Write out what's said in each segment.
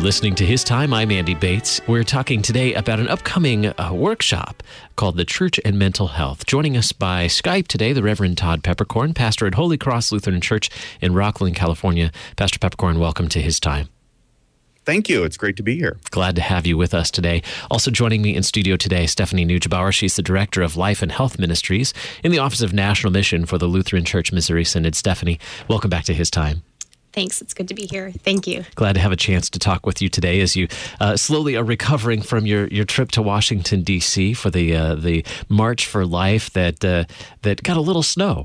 listening to His Time. I'm Andy Bates. We're talking today about an upcoming workshop called The Church and Mental Health. Joining us by Skype today, the Reverend Todd Peppercorn, pastor at Holy Cross Lutheran Church in Rockland, California. Pastor Peppercorn, welcome to His Time. Thank you. It's great to be here. Glad to have you with us today. Also joining me in studio today, Stephanie Neugebauer. She's the Director of Life and Health Ministries in the Office of National Mission for the Lutheran Church Missouri Synod. Stephanie, welcome back to His Time. Thanks. It's good to be here. Thank you. Glad to have a chance to talk with you today as you slowly are recovering from your trip to Washington, D.C. for the March for Life that got a little snow.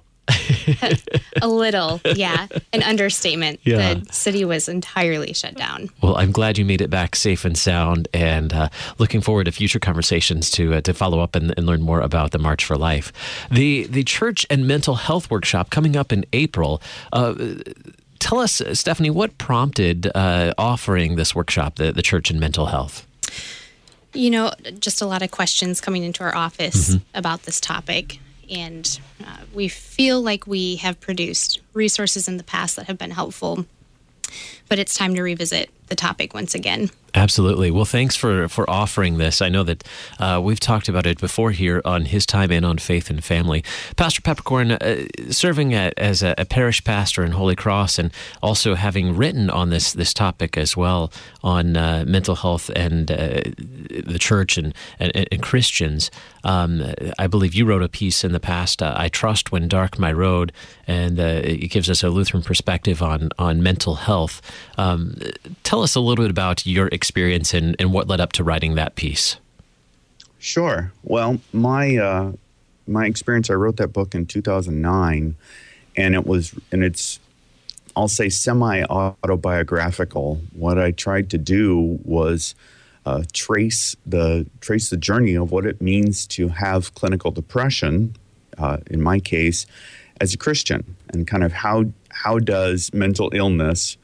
A little, yeah. An understatement. Yeah. The city was entirely shut down. Well, I'm glad you made it back safe and sound, and looking forward to future conversations to follow up and learn more about the March for Life. The Church and Mental Health Workshop coming up in April. Tell us, Stephanie, what prompted offering this workshop, the Church and Mental Health? You know, just a lot of questions coming into our office about this topic. And we feel like we have produced resources in the past that have been helpful, but it's time to revisit the topic once again. Absolutely. Well, thanks for offering this. I know that we've talked about it before here on His Time and on Faith and Family. Pastor Peppercorn, serving as a parish pastor in Holy Cross and also having written on this topic as well on mental health and the church and Christians. I believe you wrote a piece in the past, I Trust When Dark My Road, and it gives us a Lutheran perspective on mental health. Tell us a little bit about your experience and what led up to writing that piece. Sure. Well, my experience, I wrote that book in 2009, and it's, I'll say, semi-autobiographical. What I tried to do was trace the journey of what it means to have clinical depression, in my case, as a Christian, and kind of how does mental illness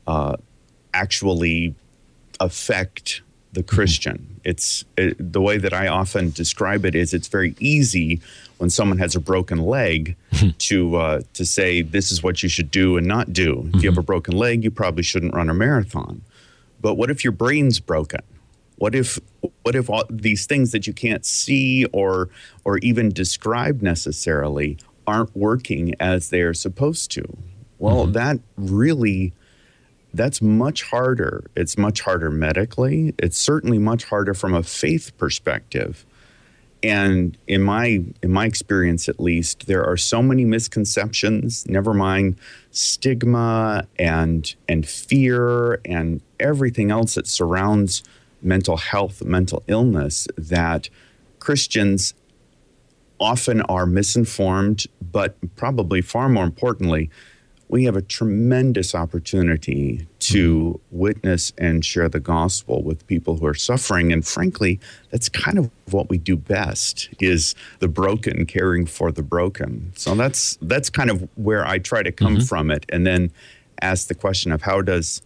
actually affect the Christian. The way that I often describe it is it's very easy when someone has a broken leg to say this is what you should do and not do. If you have a broken leg, you probably shouldn't run a marathon. But what if your brain's broken? What if all these things that you can't see or even describe necessarily aren't working as they're supposed to? Well, that's much harder. It's much harder medically. It's certainly much harder from a faith perspective. And in my experience, at least, there are so many misconceptions, never mind stigma and fear and everything else that surrounds mental health, mental illness, that Christians often are misinformed, but probably far more importantly, we have a tremendous opportunity to witness and share the gospel with people who are suffering. And frankly, that's kind of what we do best, is the broken, caring for the broken. So that's kind of where I try to come from it, and then ask the question of how does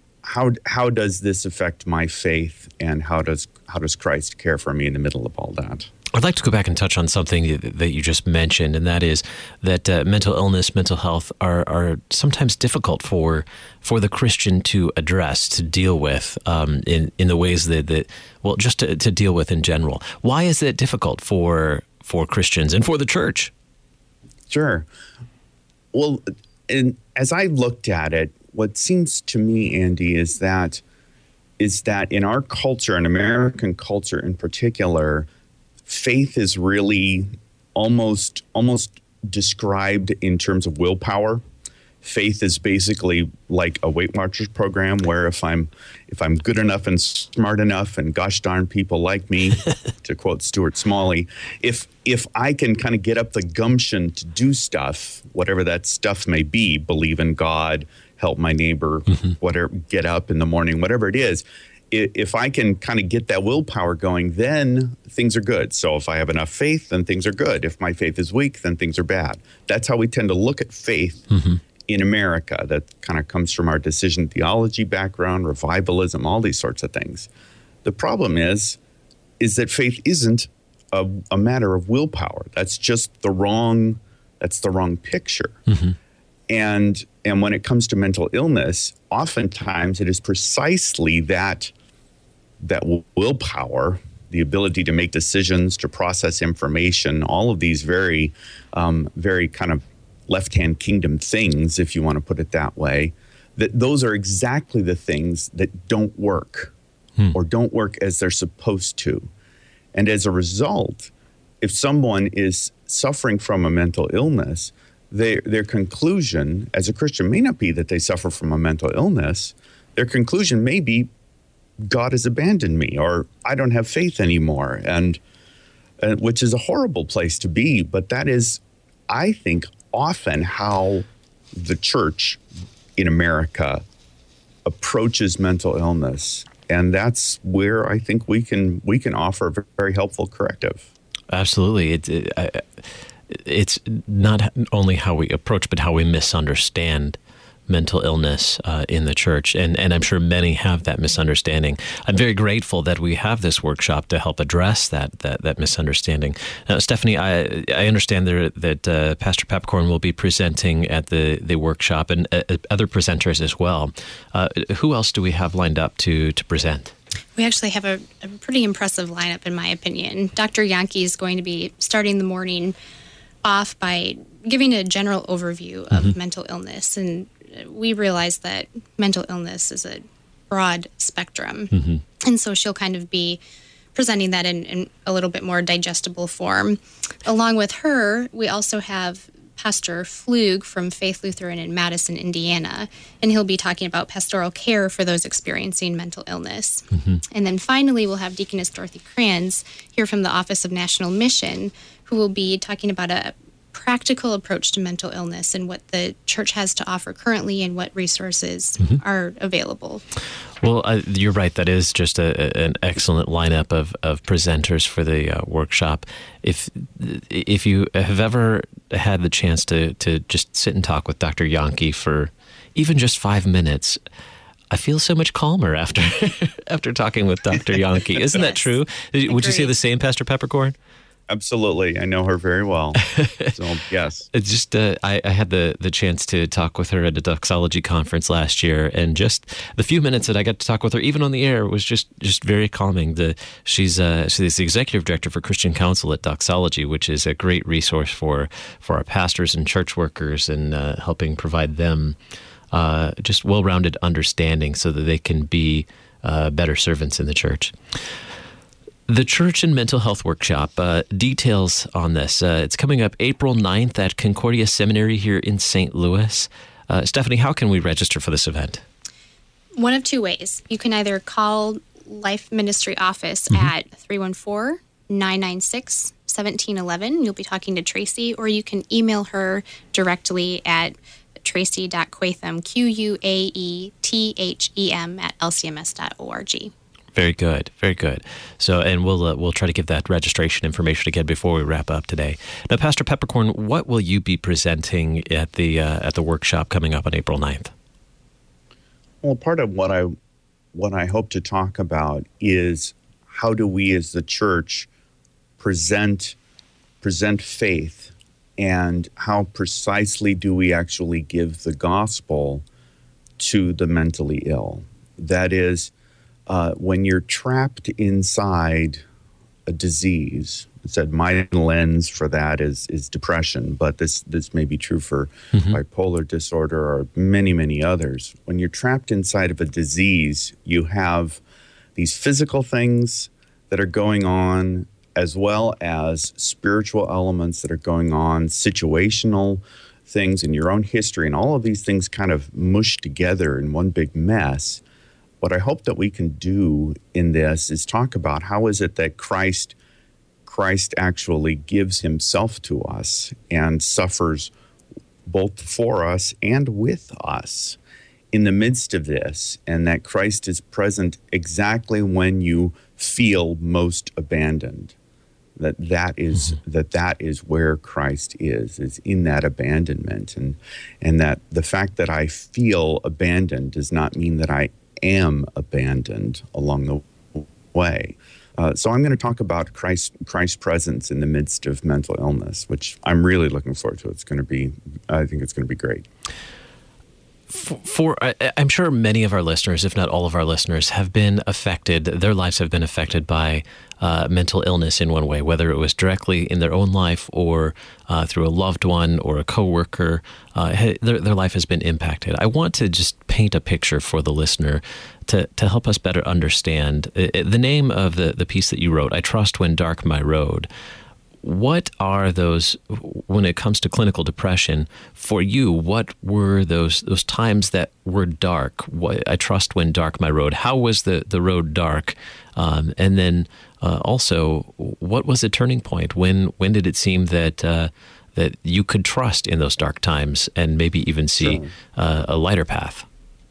this affect my faith, and how does Christ care for me in the middle of all that? I'd like to go back and touch on something that you just mentioned, and that is that mental illness, mental health are sometimes difficult for the Christian to address, to deal with in the ways that just to deal with in general. Why is it difficult for Christians and for the church? Sure. Well, as I looked at it, what seems to me, Andy, is that in our culture, in American culture in particular, faith is really almost described in terms of willpower. Faith is basically like a Weight Watchers program, where if I'm good enough and smart enough, and gosh darn people like me, to quote Stuart Smalley, if I can kind of get up the gumption to do stuff, whatever that stuff may be, believe in God, help my neighbor, whatever, get up in the morning, whatever it is, if I can kind of get that willpower going, then things are good. So if I have enough faith, then things are good. If my faith is weak, then things are bad. That's how we tend to look at faith in America. That kind of comes from our decision theology background, revivalism, all these sorts of things. The problem is that faith isn't a matter of willpower. That's just the wrong picture. And when it comes to mental illness, oftentimes it is precisely that willpower, the ability to make decisions, to process information, all of these very kind of left-hand kingdom things, if you want to put it that way, that those are exactly the things that don't work or don't work as they're supposed to. And as a result, if someone is suffering from a mental illness, their conclusion as a Christian may not be that they suffer from a mental illness. Their conclusion may be, God has abandoned me, or I don't have faith anymore, and which is a horrible place to be. But that is, I think, often how the church in America approaches mental illness, and that's where I think we can offer a very helpful corrective. Absolutely. It's not only how we approach, but how we misunderstand mental illness in the church. And I'm sure many have that misunderstanding. I'm very grateful that we have this workshop to help address that misunderstanding. Now, Stephanie, I understand that Pastor Peppercorn will be presenting at the workshop, and other presenters as well. Who else do we have lined up to present? We actually have a pretty impressive lineup, in my opinion. Dr. Yankee is going to be starting the morning off by giving a general overview of mental illness. And we realize that mental illness is a broad spectrum. And so she'll kind of be presenting that in a little bit more digestible form. Along with her, we also have Pastor Flug from Faith Lutheran in Madison, Indiana, and he'll be talking about pastoral care for those experiencing mental illness. And then finally, we'll have Deaconess Dorothy Kranz here from the Office of National Mission, who will be talking about a practical approach to mental illness and what the church has to offer currently and what resources are available. Well, you're right. That is just an excellent lineup of presenters for the workshop. If you have ever had the chance to just sit and talk with Dr. Yankee for even just 5 minutes, I feel so much calmer after after talking with Dr. Yankee. Isn't that true? Would you say the same, Pastor Peppercorn? Absolutely. I know her very well. So, yes. It's just, I had the chance to talk with her at a doxology conference last year, and just the few minutes that I got to talk with her, even on the air, was just very calming. She's the executive director for Christian Council at Doxology, which is a great resource for our pastors and church workers, and helping provide them just well-rounded understanding so that they can be better servants in the church. The Church and Mental Health Workshop, details on this. It's coming up April 9th at Concordia Seminary here in St. Louis. Stephanie, how can we register for this event? One of two ways. You can either call Life Ministry Office at 314-996-1711. You'll be talking to Tracy, or you can email her directly at tracy.quaithem, QUAETHEM @lcms.org. Very good, very good. So, and we'll try to give that registration information again before we wrap up today. Now, Pastor Peppercorn, what will you be presenting at the workshop coming up on April 9th? Well, part of what I hope to talk about is how do we as the church present faith, and how precisely do we actually give the gospel to the mentally ill? That is, when you're trapped inside a disease, I said my lens for that is depression, but this may be true for bipolar disorder or many, many others. When you're trapped inside of a disease, you have these physical things that are going on, as well as spiritual elements that are going on, situational things in your own history, and all of these things kind of mushed together in one big mess. What I hope that we can do in this is talk about how is it that Christ actually gives himself to us and suffers both for us and with us in the midst of this, and that Christ is present exactly when you feel most abandoned. That is where Christ is in that abandonment, and that the fact that I feel abandoned does not mean that I am abandoned along the way. So I'm going to talk about Christ's presence in the midst of mental illness, which I'm really looking forward to. I think it's going to be great. I'm sure many of our listeners, if not all of our listeners, have been affected. Their lives have been affected by mental illness in one way, whether it was directly in their own life or through a loved one or a coworker. Their life has been impacted. I want to just paint a picture for the listener to help us better understand. The name of the piece that you wrote, I Trust When Dark My Road. What are those, when it comes to clinical depression, for you, what were those times that were dark? I trust when dark my road. How was the road dark? And then also, what was the turning point? When did it seem that you could trust in those dark times and maybe even see a lighter path?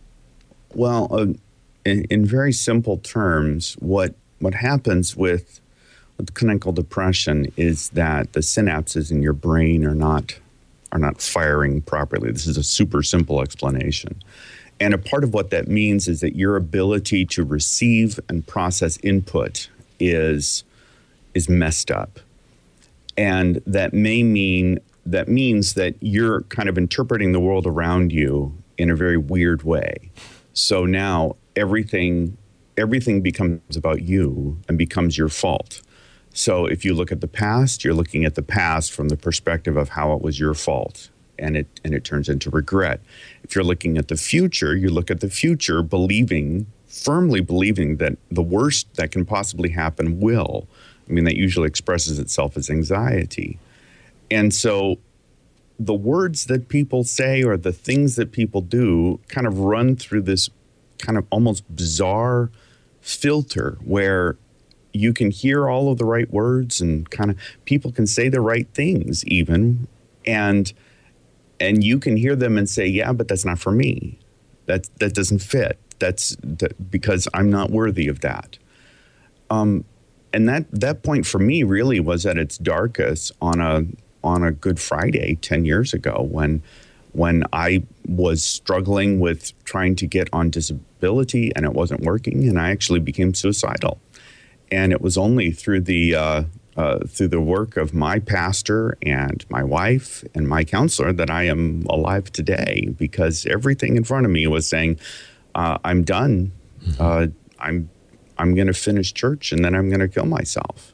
Well, in very simple terms, what happens with clinical depression is that the synapses in your brain are not firing properly. This is a super simple explanation. And a part of what that means is that your ability to receive and process input is messed up. And that means that you're kind of interpreting the world around you in a very weird way. So now everything becomes about you and becomes your fault. So if you look at the past, you're looking at the past from the perspective of how it was your fault, and it turns into regret. If you're looking at the future, you look at the future firmly believing that the worst that can possibly happen will. I mean, that usually expresses itself as anxiety. And so the words that people say or the things that people do kind of run through this kind of almost bizarre filter where you can hear all of the right words and kind of people can say the right things even, and you can hear them and say, yeah, but that's not for me. That doesn't fit. That's because I'm not worthy of that. And that point for me really was at its darkest on a Good Friday 10 years ago when I was struggling with trying to get on disability and it wasn't working, and I actually became suicidal. And it was only through the work of my pastor and my wife and my counselor that I am alive today, because everything in front of me was saying, I'm done. I'm going to finish church and then I'm going to kill myself.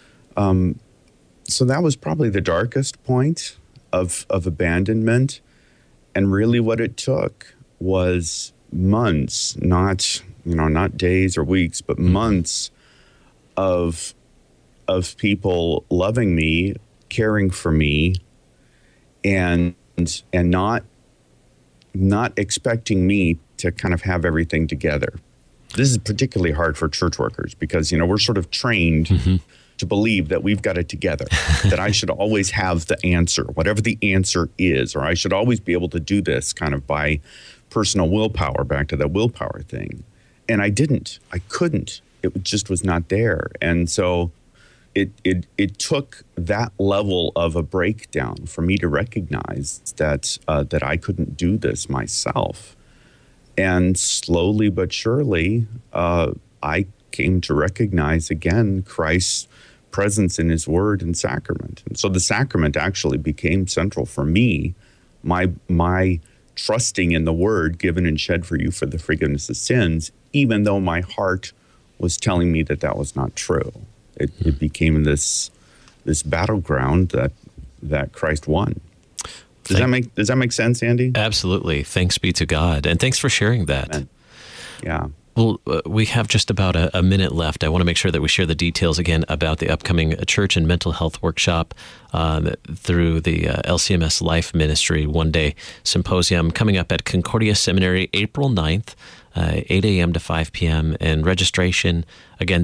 So that was probably the darkest point of abandonment. And really what it took was months, not days or weeks, but months of people loving me, caring for me, and not expecting me to kind of have everything together. This is particularly hard for church workers because, we're sort of trained to believe that we've got it together, that I should always have the answer, whatever the answer is, or I should always be able to do this kind of by personal willpower, back to that willpower thing. And I didn't. I couldn't. It just was not there. And so it took that level of a breakdown for me to recognize that I couldn't do this myself. And slowly but surely, I came to recognize again Christ's presence in his word and sacrament. And so the sacrament actually became central for me. My trusting in the word given and shed for you for the forgiveness of sins, even though my heart was telling me that was not true. It became this battleground that Christ won. Does that make sense, Andy? Absolutely. Thanks be to God, and thanks for sharing that. Amen. Yeah. Well, we have just about a minute left. I want to make sure that we share the details again about the upcoming church and mental health workshop through the LCMS Life Ministry one-day symposium coming up at Concordia Seminary April 9th, 8 a.m. to 5 p.m. And registration, again,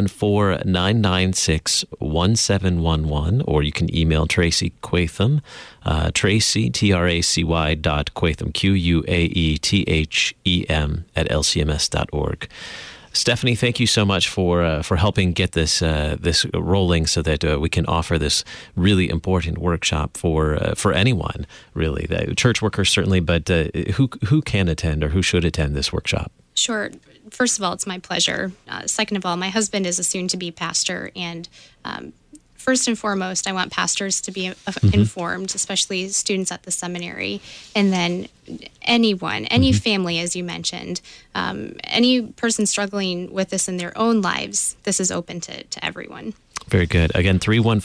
314-996-1711, or you can email Tracy Quatham, Tracy, TRACY.Quatham, QUAETHEM at lcms.org. Stephanie, thank you so much for helping get this rolling so that we can offer this really important workshop for anyone, really. Church workers certainly, but who can attend or who should attend this workshop? Sure. First of all, it's my pleasure. Second of all, my husband is a soon-to-be pastor, and first and foremost, I want pastors to be informed, especially students at the seminary, and then anyone, any family, as you mentioned, any person struggling with this in their own lives, this is open to everyone. Very good. Again,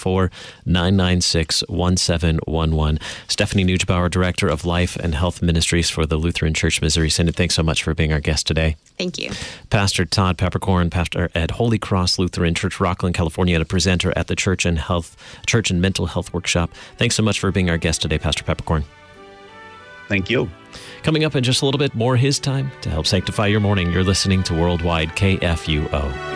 314-996-1711. Stephanie Neugebauer, Director of Life and Health Ministries for the Lutheran Church Missouri Synod. Thanks so much for being our guest today. Thank you. Pastor Todd Peppercorn, pastor at Holy Cross Lutheran Church, Rockland, California, and a presenter at the Church and Mental Health Workshop. Thanks so much for being our guest today, Pastor Peppercorn. Thank you. Coming up in just a little bit more, his time to help sanctify your morning. You're listening to Worldwide KFUO.